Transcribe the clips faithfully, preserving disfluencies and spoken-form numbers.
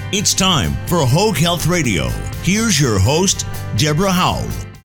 It's time for Hoag Health Radio. Here's your host, Deborah Howell.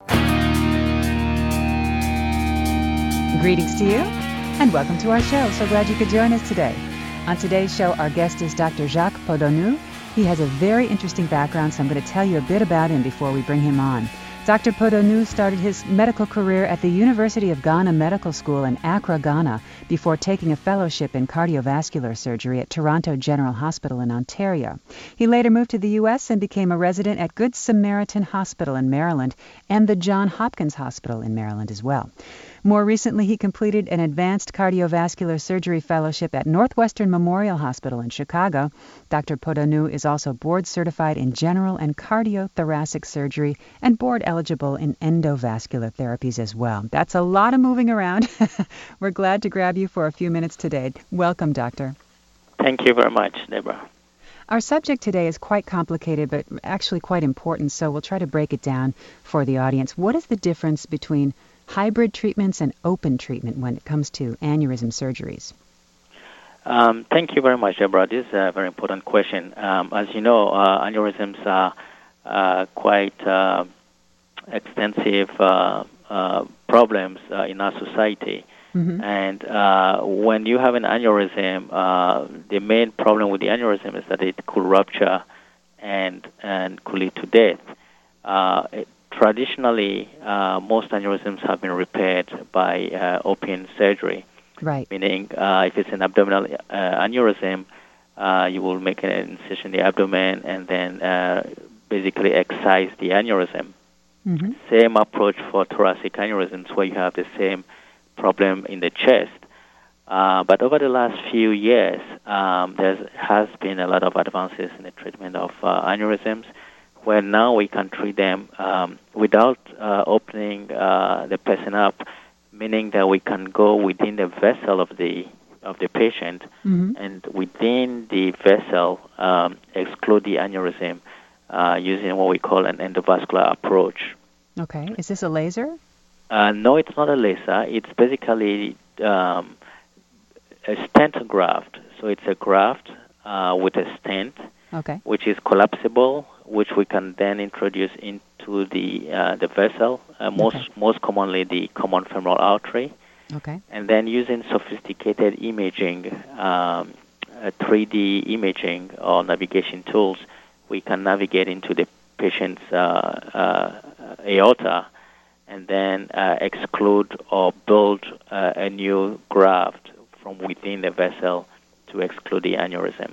Greetings to you, and welcome to our show. So glad you could join us today. On today's show, our guest is Doctor Jacques Podonu. He has a very interesting background, so I'm going to tell you a bit about him before we bring him on. Doctor Podonu started his medical career at the University of Ghana Medical School in Accra, Ghana, before taking a fellowship in cardiovascular surgery at Toronto General Hospital in Ontario. He later moved to the U S and became a resident at Good Samaritan Hospital in Maryland and the Johns Hopkins Hospital in Maryland as well. More recently, he completed an advanced cardiovascular surgery fellowship at Northwestern Memorial Hospital in Chicago. Doctor Podonu is also board certified in general and cardiothoracic surgery and board eligible in endovascular therapies as well. That's a lot of moving around. We're glad to grab you for a few minutes today. Welcome, Doctor. Thank you very much, Deborah. Our subject today is quite complicated, but actually quite important, so we'll try to break it down for the audience. What is the difference between hybrid treatments and open treatment when it comes to aneurysm surgeries? Um, thank you very much, Deborah. This is a very important question. Um, as you know, uh, aneurysms are uh, quite uh, extensive uh, uh, problems uh, in our society. Mm-hmm. And uh, when you have an aneurysm, uh, the main problem with the aneurysm is that it could rupture and, and could lead to death. Uh, it, Traditionally, uh, most aneurysms have been repaired by uh, open surgery. Right. Meaning, uh, if it's an abdominal uh, aneurysm, uh, you will make an incision in the abdomen and then uh, basically excise the aneurysm. Mm-hmm. Same approach for thoracic aneurysms, where you have the same problem in the chest. Uh, but over the last few years, um, there has been a lot of advances in the treatment of uh, aneurysms, where now we can treat them um, without uh, opening uh, the person up, meaning that we can go within the vessel of the of the patient, mm-hmm. and within the vessel um, exclude the aneurysm uh, using what we call an endovascular approach. Okay. Is this a laser? Uh, no, it's not a laser. It's basically um, a stent graft. So it's a graft uh, with a stent, okay. which is collapsible, which we can then introduce into the uh, the vessel, uh, most okay. most commonly the common femoral artery. Okay. And then using sophisticated imaging, um, uh, three D imaging or navigation tools, we can navigate into the patient's uh, uh, aorta and then uh, exclude or build uh, a new graft from within the vessel to exclude the aneurysm.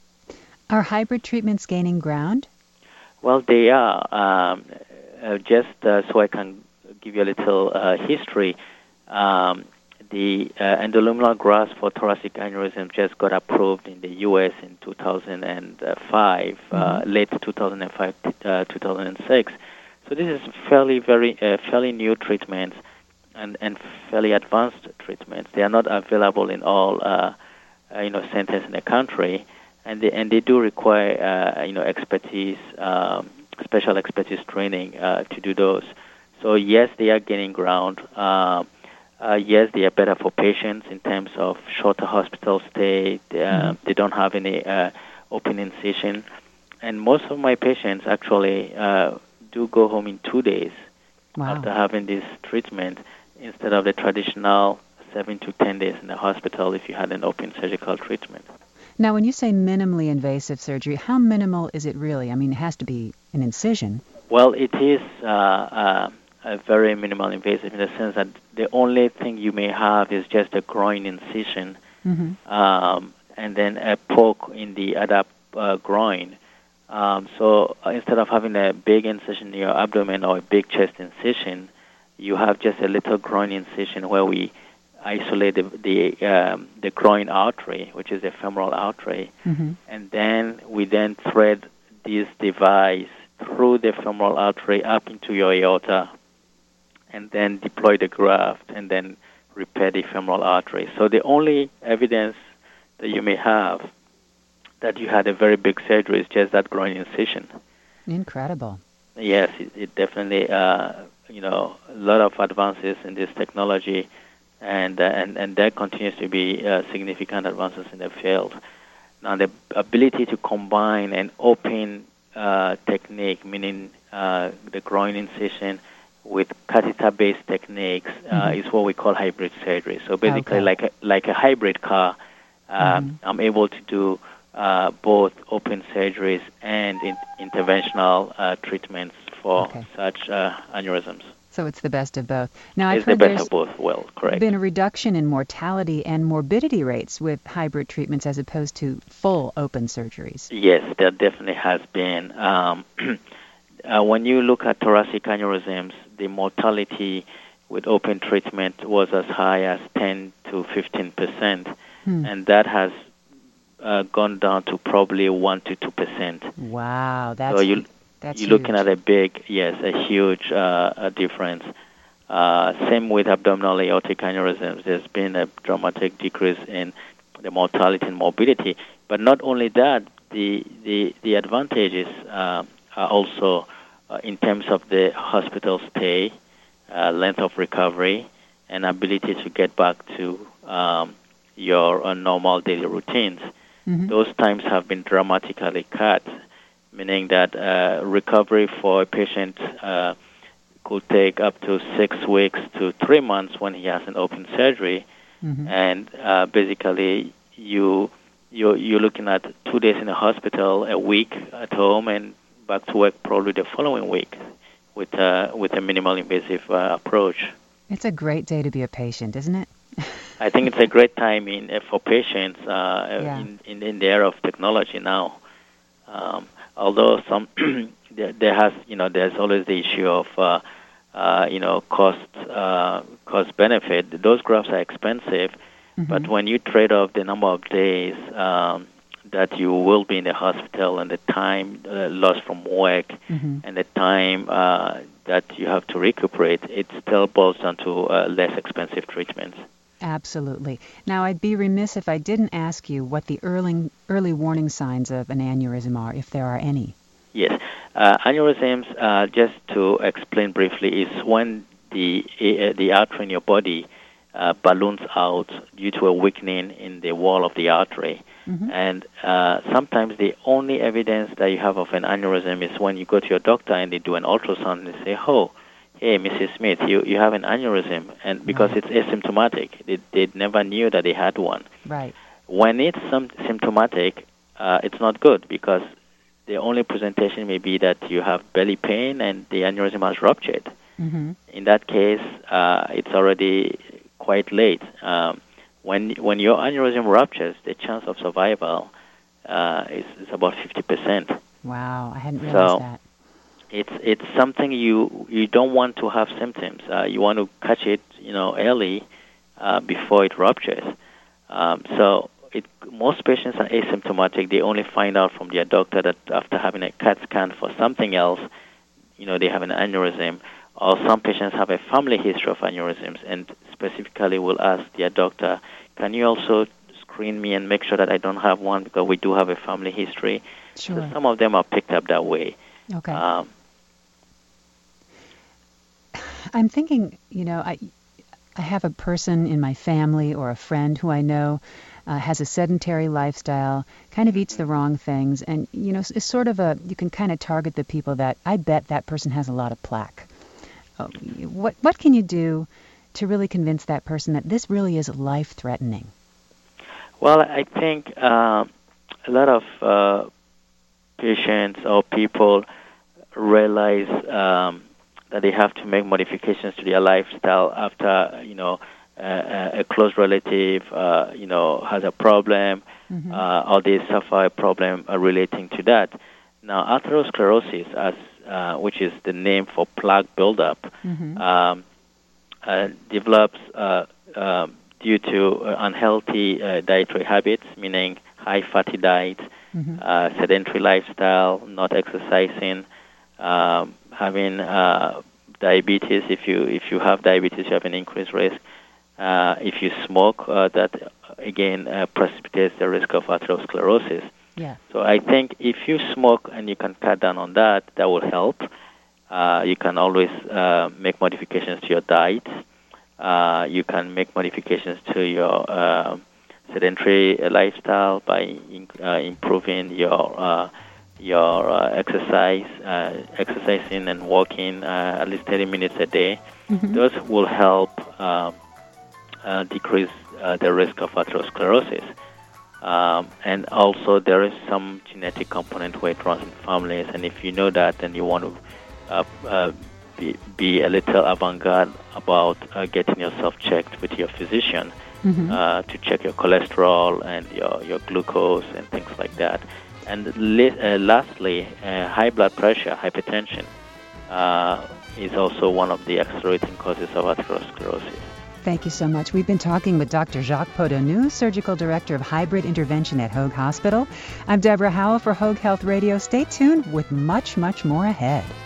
Are hybrid treatments gaining ground? Well, they are. Um, uh, just uh, so I can give you a little uh, history, um, the uh, endoluminal grafts for thoracic aneurysm just got approved in the U S in two thousand five, mm-hmm. uh, late two thousand five, uh, two thousand six. So this is fairly, very, uh, fairly new treatments and, and fairly advanced treatments. They are not available in all, uh, uh, you know, centers in the country. And they, and they do require, uh, you know, expertise, um, special expertise training uh, to do those. So yes, they are gaining ground. Uh, uh, yes, they are better for patients in terms of shorter hospital stay. They, uh, mm-hmm. they don't have any uh, open incision. And most of my patients actually uh, do go home in two days wow. after having this treatment, instead of the traditional seven to ten days in the hospital if you had an open surgical treatment. Now, when you say minimally invasive surgery, how minimal is it really? I mean, it has to be an incision. Well, it is uh, uh, a very minimal invasive in the sense that the only thing you may have is just a groin incision, mm-hmm. um, and then a poke in the other uh, groin. Um, so uh, instead of having a big incision in your abdomen or a big chest incision, you have just a little groin incision where we isolate the the, um, the groin artery, which is a femoral artery, mm-hmm. and then we then thread this device through the femoral artery up into your aorta, and then deploy the graft, and then repair the femoral artery. So the only evidence that you may have that you had a very big surgery is just that groin incision. Incredible. Yes, it, it definitely, uh, you know, a lot of advances in this technology. And, uh, and and there continues to be uh, significant advances in the field. Now, the ability to combine an open uh, technique, meaning uh, the groin incision, with catheter-based techniques uh, mm-hmm. is what we call hybrid surgery. So basically, okay. like a, like a hybrid car, uh, mm-hmm. I'm able to do uh, both open surgeries and in- interventional uh, treatments for okay. such uh, aneurysms. So it's the best of both. Now, I've it's heard the best there's of both. Well, correct. been a reduction in mortality and morbidity rates with hybrid treatments as opposed to full open surgeries. Yes, there definitely has been. Um, uh, when you look at thoracic aneurysms, the mortality with open treatment was as high as ten to fifteen percent, hmm. and that has uh, gone down to probably one to two percent. Wow, that's so you, that's you're huge. looking at a big, yes, a huge uh, a difference. Uh, same with abdominal aortic aneurysms. There's been a dramatic decrease in the mortality and morbidity. But not only that, the the, the advantages uh, are also uh, in terms of the hospital stay, uh, length of recovery, and ability to get back to um, your uh, normal daily routines. Mm-hmm. Those times have been dramatically cut, meaning that uh, recovery for a patient uh, could take up to six weeks to three months when he has an open surgery, mm-hmm. and uh, basically you you you're looking at two days in the hospital, a week at home, and back to work probably the following week with uh, with a minimal invasive uh, approach. It's a great day to be a patient, isn't it? I think it's a great time in uh, for patients uh, yeah. in, in in the era of technology now. Um, although some there, there has you know there's always the issue of uh, uh, you know cost uh, cost benefit. Those grafts are expensive, mm-hmm. but when you trade off the number of days um, that you will be in the hospital and the time uh, lost from work mm-hmm. and the time uh, that you have to recuperate, it still boils down to uh, less expensive treatments. Absolutely. Now, I'd be remiss if I didn't ask you what the early early warning signs of an aneurysm are, if there are any. Yes. Uh, aneurysms, uh, just to explain briefly, is when the uh, the artery in your body uh, balloons out due to a weakening in the wall of the artery. Mm-hmm. And uh, sometimes the only evidence that you have of an aneurysm is when you go to your doctor and they do an ultrasound and they say, oh, hey, Missus Smith, you, you have an aneurysm, and because right. it's asymptomatic, they, they never knew that they had one. Right. When it's some symptomatic, uh, it's not good because the only presentation may be that you have belly pain and the aneurysm has ruptured. Mm-hmm. In that case, uh, it's already quite late. Um, when when your aneurysm ruptures, the chance of survival uh, is, is about fifty percent. Wow, I hadn't realized so, that. It's it's something you you don't want to have symptoms. Uh, you want to catch it, you know, early uh, before it ruptures. Um, so it, most patients are asymptomatic. They only find out from their doctor that after having a CAT scan for something else, you know, they have an aneurysm. Or some patients have a family history of aneurysms, and specifically will ask their doctor, "Can you also screen me and make sure that I don't have one because we do have a family history?" Sure. So some of them are picked up that way. Okay. Um, I'm thinking, you know, I I have a person in my family or a friend who I know uh, has a sedentary lifestyle, kind of eats the wrong things, and, you know, it's sort of a, you can kind of target the people that, I bet that person has a lot of plaque. Uh, what what can you do to really convince that person that this really is life-threatening? Well, I think uh, a lot of uh, patients or people realize um, that they have to make modifications to their lifestyle after, you know, uh, a close relative, uh, you know, has a problem, mm-hmm. uh, or they suffer a problem uh, relating to that. Now, atherosclerosis, as uh, which is the name for plaque buildup, mm-hmm. um, uh, develops uh, uh, due to unhealthy uh, dietary habits, meaning high fatty diet, mm-hmm. uh, sedentary lifestyle, not exercising, um, having uh, diabetes. If you if you have diabetes, you have an increased risk. Uh, if you smoke, uh, that again uh, precipitates the risk of atherosclerosis. Yeah. So I think if you smoke and you can cut down on that, that will help. Uh, you can always uh, make modifications to your diet. Uh, you can make modifications to your uh, sedentary lifestyle, by in, uh, improving your uh, your uh, exercise, uh, exercising and walking uh, at least thirty minutes a day. Mm-hmm. Those will help um, uh, decrease uh, the risk of atherosclerosis. Um, and also, there is some genetic component where it runs in families. And if you know that, then you want to uh, uh, be, be a little avant-garde about uh, getting yourself checked with your physician mm-hmm. uh, to check your cholesterol and your, your glucose and things like that. And li- uh, lastly, uh, high blood pressure, hypertension, uh, is also one of the accelerating causes of atherosclerosis. Thank you so much. We've been talking with Doctor Jacques Podonu, Surgical Director of Hybrid Intervention at Hoag Hospital. I'm Deborah Howell for Hoag Health Radio. Stay tuned with much, much more ahead.